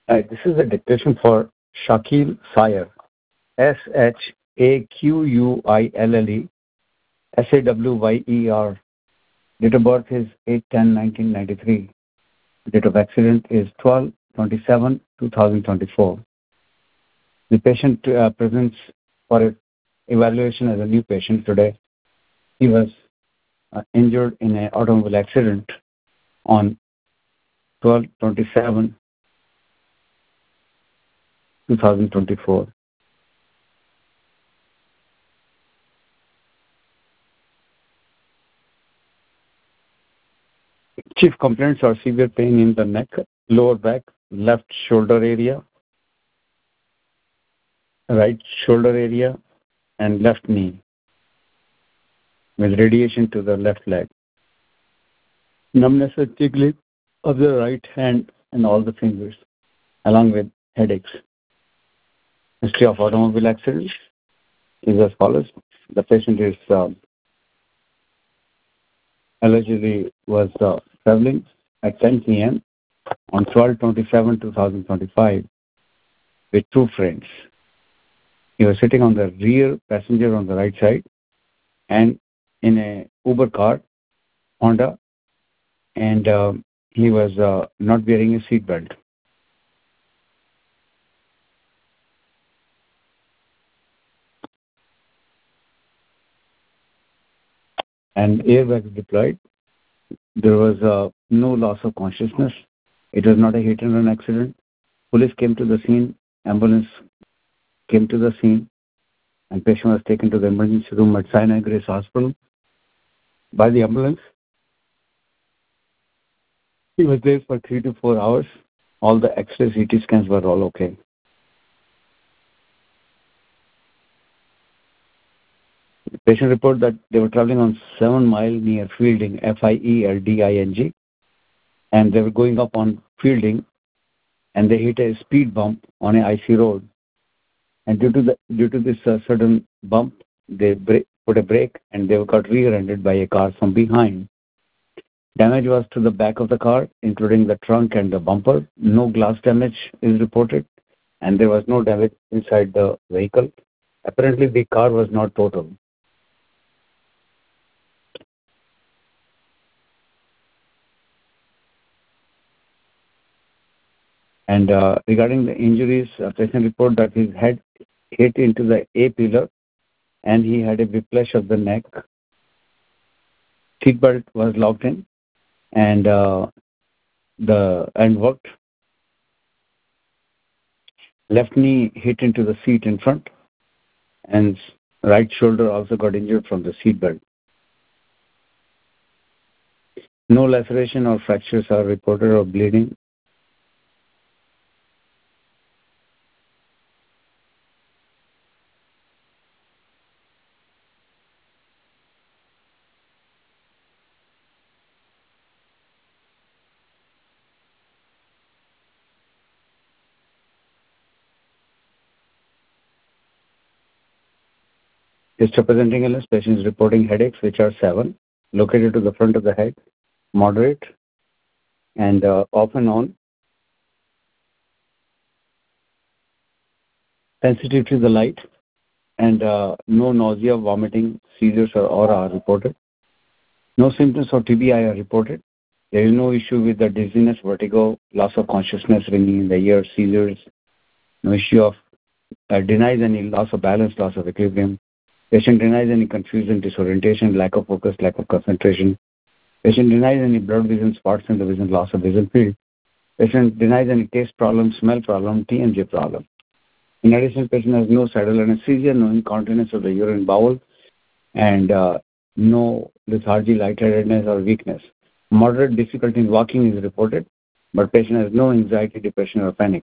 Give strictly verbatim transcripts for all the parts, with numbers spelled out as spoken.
Uh, this is a dictation for Shakil Sayer, S H A Q U I L L E S A W Y E R. Date of birth is eight ten nineteen ninety-three. Date of accident is twelve twenty-seven two thousand twenty-four. The patient uh, presents for evaluation as a new patient today. He was uh, injured in an automobile accident on twelve twenty-seven two thousand twenty-four. Chief complaints are severe pain in the neck, lower back, left shoulder area, right shoulder area, and left knee, with radiation to the left leg. Numbness and tingling of the right hand and all the fingers, along with headaches. History of automobile accidents is as follows. The patient is um, allegedly was uh, traveling at ten p.m. on twelve twenty-seven two thousand twenty-five with two friends. He was sitting on the rear passenger on the right side and in a Uber car, Honda, and uh, he was uh, not wearing a seat belt. And airbags deployed. There was uh, no loss of consciousness. It was not a hit and run accident. Police came to the scene. Ambulance came to the scene, and patient was taken to the emergency room at Sinai Grace Hospital by the ambulance. He was there for three to four hours. All the X-ray C T scans were all okay. The patient reported that they were traveling on seven mile near Fielding, F I E L D I N G, and they were going up on Fielding, and they hit a speed bump on a icy road. And due to the due to this uh, sudden bump, they break, put a brake, and they got rear-ended by a car from behind. Damage was to the back of the car, including the trunk and the bumper. No glass damage is reported, and there was no damage inside the vehicle. Apparently, the car was not total. And uh, regarding the injuries, a patient reported that his head hit into the A pillar, and he had a whiplash of the neck. Seatbelt was locked in, and uh, the and worked. Left knee hit into the seat in front, and right shoulder also got injured from the seatbelt. No laceration or fractures are reported or bleeding. History presenting illness, patient is reporting headaches, which are seven, located to the front of the head, moderate, and uh, off and on. Sensitive to the light, and uh, no nausea, vomiting, seizures, or aura are reported. No symptoms of T B I are reported. There is no issue with the dizziness, vertigo, loss of consciousness, ringing in the ear, seizures. No issue of uh, denies any loss of balance, loss of equilibrium. Patient denies any confusion, disorientation, lack of focus, lack of concentration. Patient denies any blood vision, spots in the vision, loss of vision field. Patient denies any taste problem, smell problem, T M J problem. In addition, patient has no sidral anesthesia, no incontinence of the urine bowel, and uh, no lethargy, lightheadedness, or weakness. Moderate difficulty in walking is reported, but patient has no anxiety, depression, or panic.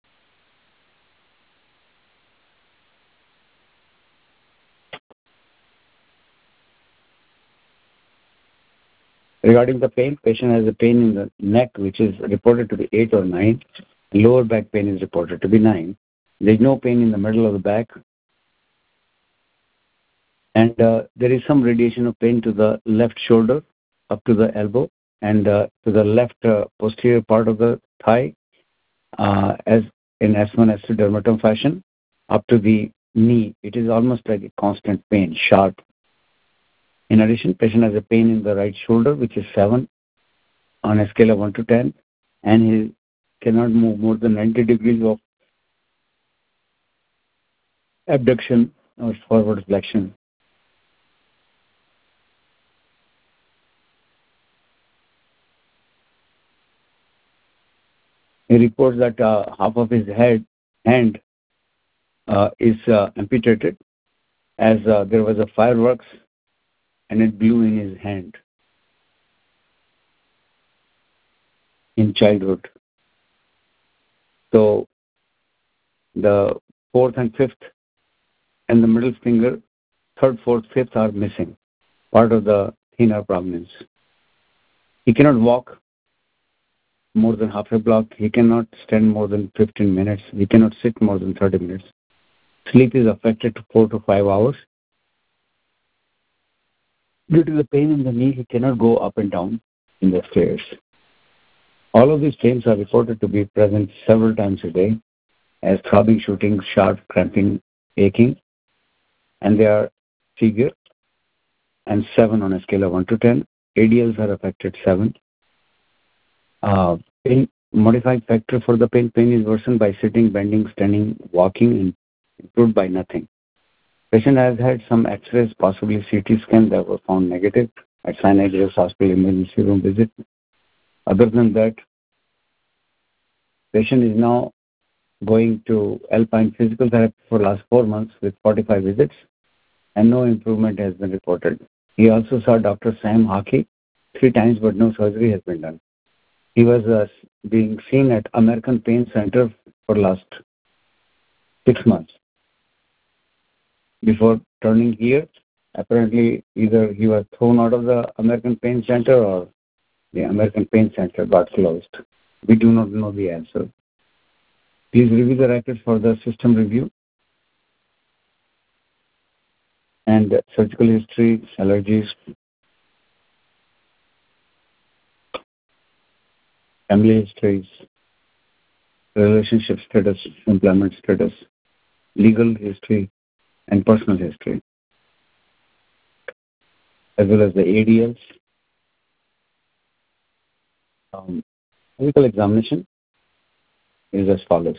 Regarding the pain, patient has a pain in the neck, which is reported to be eight or nine. Lower back pain is reported to be nine. There is no pain in the middle of the back. And uh, there is some radiation of pain to the left shoulder, up to the elbow, and uh, to the left uh, posterior part of the thigh, uh, as in S one, S two dermatom fashion, up to the knee. It is almost like a constant pain, sharp. In addition, patient has a pain in the right shoulder, which is seven on a scale of one to ten, and he cannot move more than ninety degrees of abduction or forward flexion. He reports that uh, half of his head hand uh, is uh, amputated, as uh, there was a fireworks and it blew in his hand in childhood. So the fourth and fifth and the middle finger, third, fourth, fifth are missing, part of the thenar prominence. He cannot walk more than half a block. He cannot stand more than fifteen minutes. He cannot sit more than thirty minutes. Sleep is affected to four to five hours. Due to the pain in the knee, he cannot go up and down in the stairs. All of these pains are reported to be present several times a day as throbbing, shooting, sharp, cramping, aching, and they are severe and seven on a scale of one to ten. A D Ls are affected seven. Uh, pain modified factor for the pain. Pain is worsened by sitting, bending, standing, walking, and improved by nothing. Patient has had some X-rays, possibly C T scan, that were found negative at Sinai Grace Hospital emergency room visit. Other than that, patient is now going to Alpine physical therapy for the last four months with forty-five visits, and no improvement has been reported. He also saw Doctor Sam Haki three times, but no surgery has been done. He was uh, being seen at American Pain Center for the last six months. Before turning here, apparently either he was thrown out of the American Pain Center or the American Pain Center got closed. We do not know the answer. Please review the records for the system review and surgical history, allergies, family histories, relationship status, employment status, legal history, and personal history, as well as the A D Ls. Um, physical examination is as follows.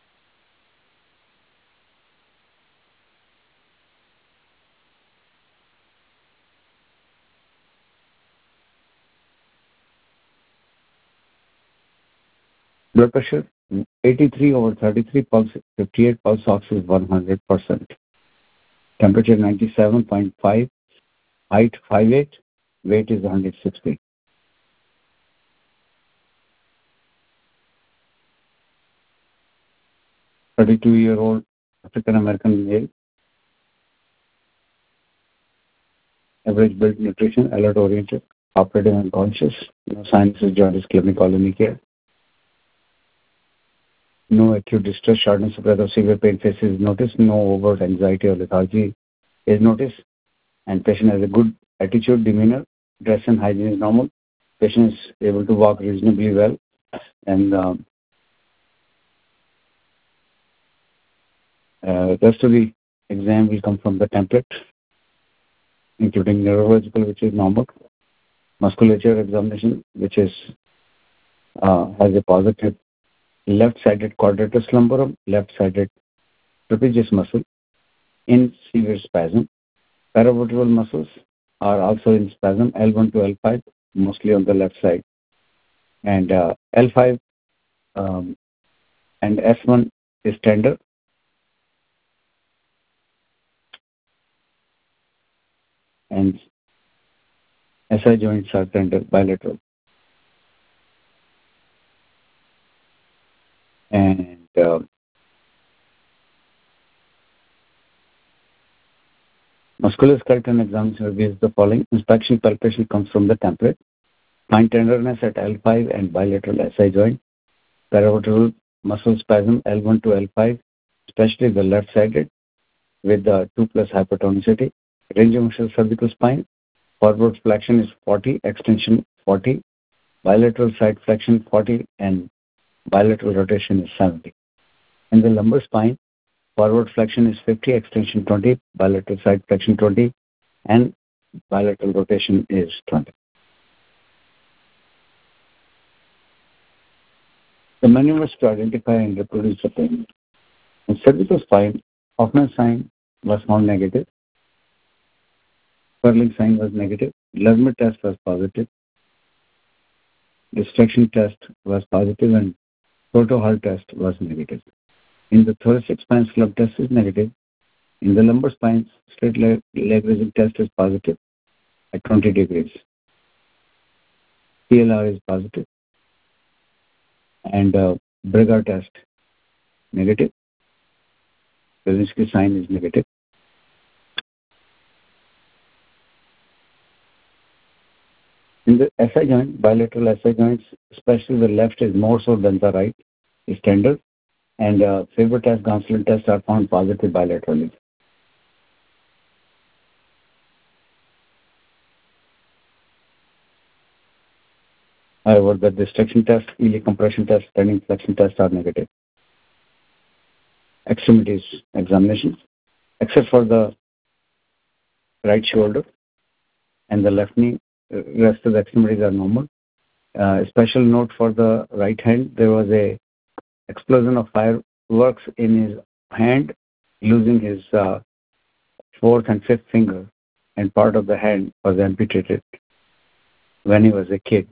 Blood pressure, eighty-three over thirty-three, pulse fifty-eight, pulse ox is one hundred percent. Temperature ninety-seven point five, height five eight, weight is one hundred sixty. thirty-two-year-old African-American male, average build, nutrition, alert oriented, operative and conscious, no sinuses, jaundice, clinical care. No acute distress, shortness of breath or severe pain faces is noticed. No overt anxiety or lethargy is noticed. And patient has a good attitude, demeanor, dress and hygiene is normal. Patient is able to walk reasonably well. And um, uh, rest of the exam will come from the template, including neurological, which is normal. Musculature examination, which is uh, has a positive left-sided quadratus lumborum, left-sided trapezius muscle in severe spasm. Paravertebral muscles are also in spasm, L one to L five, mostly on the left side. And uh, L five um, and S one is tender. And S I joints are tender, bilateral. And uh, musculoskeletal examination reveals the following. Inspection palpation comes from the template. Find tenderness at L five and bilateral S I joint. Paravertebral muscle spasm L one to L five, especially the left-sided with the two plus hypertonicity. Range of motion cervical spine. Forward flexion is forty, extension forty. Bilateral side flexion forty, and bilateral rotation is seventy. In the lumbar spine, forward flexion is fifty, extension twenty, bilateral side flexion twenty, and bilateral rotation is twenty. The maneuvers to identify and reproduce the pain. In cervical spine, Hoffman sign was found negative, Sperling sign was negative, Lerner test was positive, distraction test was positive, and Toto Hall test was negative. In the thoracic spine, slump test is negative. In the lumbar spine, straight leg, leg raising test is positive at twenty degrees. C L R is positive. And uh, Brugger test, negative. Brzezinski sign is negative. In the S I joint, bilateral S I joints, especially the left is more so than the right, is tender. And uh, Faber test, Gonsalves test are found positive bilaterally. However, the distraction test, iliac compression test, standing flexion test are negative. Extremities examination, except for the right shoulder and the left knee, rest of the extremities are normal. Uh, special note for the right hand, there was a explosion of fireworks in his hand, losing his uh, fourth and fifth finger, and part of the hand was amputated when he was a kid.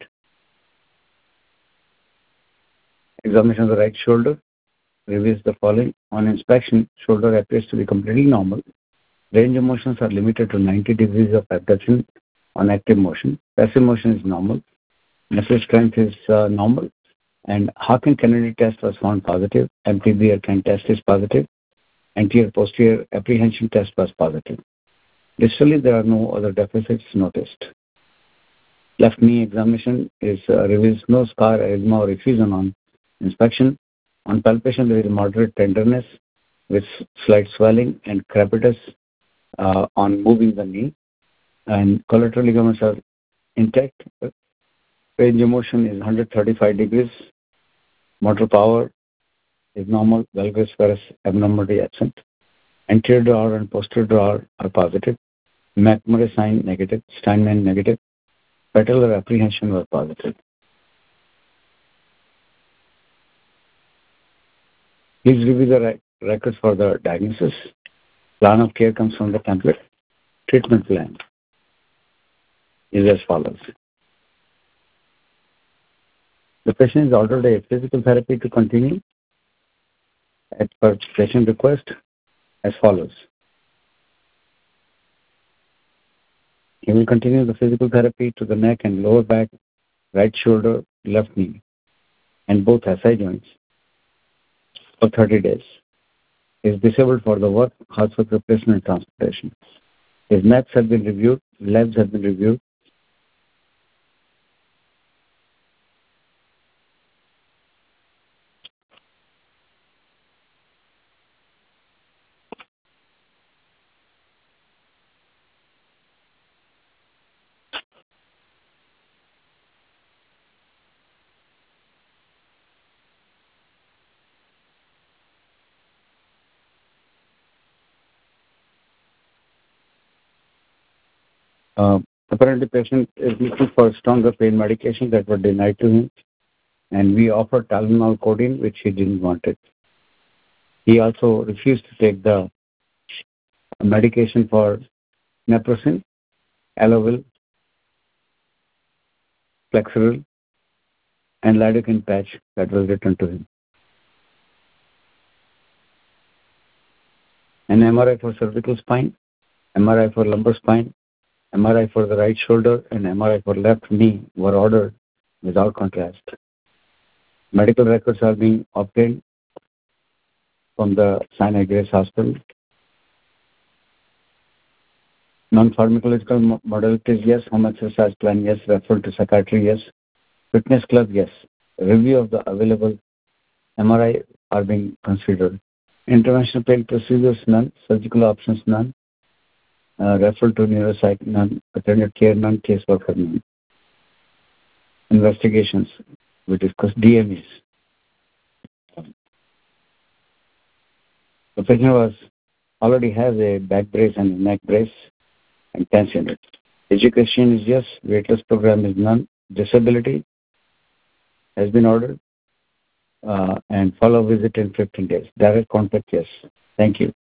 Examination of the right shoulder reveals the following. On inspection, shoulder appears to be completely normal. Range of motions are limited to ninety degrees of abduction on active motion. Passive motion is normal. Muscle strength is uh, normal. And Hawking-Kennedy test was found positive. M T B R test is positive. Anterior-posterior apprehension test was positive. Distally, there are no other deficits noticed. Left knee examination is uh, reveals no scar, erythema, or effusion on inspection. On palpation, there is moderate tenderness with slight swelling and crepitus uh, on moving the knee. And collateral ligaments are intact. Range of motion is one hundred thirty-five degrees. Motor power is normal. Valgus varus abnormality absent. Anterior drawer and posterior drawer are positive. McMurray sign negative. Steinman negative. Patellar apprehension was positive. Please review the rec- records for the diagnosis. Plan of care comes from the template. Treatment plan is as follows. The patient is ordered a physical therapy to continue at per patient request as follows. He will continue the physical therapy to the neck and lower back, right shoulder, left knee, and both S I joints for thirty days. He is disabled for the work, hospital replacement, and transportation. His maps have been reviewed, labs have been reviewed. Uh, apparently, patient is looking for stronger pain medication that were denied to him, and we offered Tylenol codeine, which he didn't want it. He also refused to take the medication for naproxen, Alovil, Flexeril, and lidocaine patch that was written to him. An M R I for cervical spine, M R I for lumbar spine, M R I for the right shoulder, and M R I for left knee were ordered without contrast. Medical records are being obtained from the Sinai Grace Hospital. Non-pharmacological modalities, yes. Home exercise plan, yes. Referral to psychiatry, yes. Fitness club, yes. Review of the available M R I are being considered. Interventional pain procedures, none. Surgical options, none. Uh, referral to neuropsych, none. Attended care, none. Caseworker, none. Investigations, we discussed D M Es. The patient was already has a back brace and neck brace and ten units. Education is yes, weight loss program is none. Disability has been ordered, uh, and follow visit in fifteen days. Direct contact, yes. Thank you.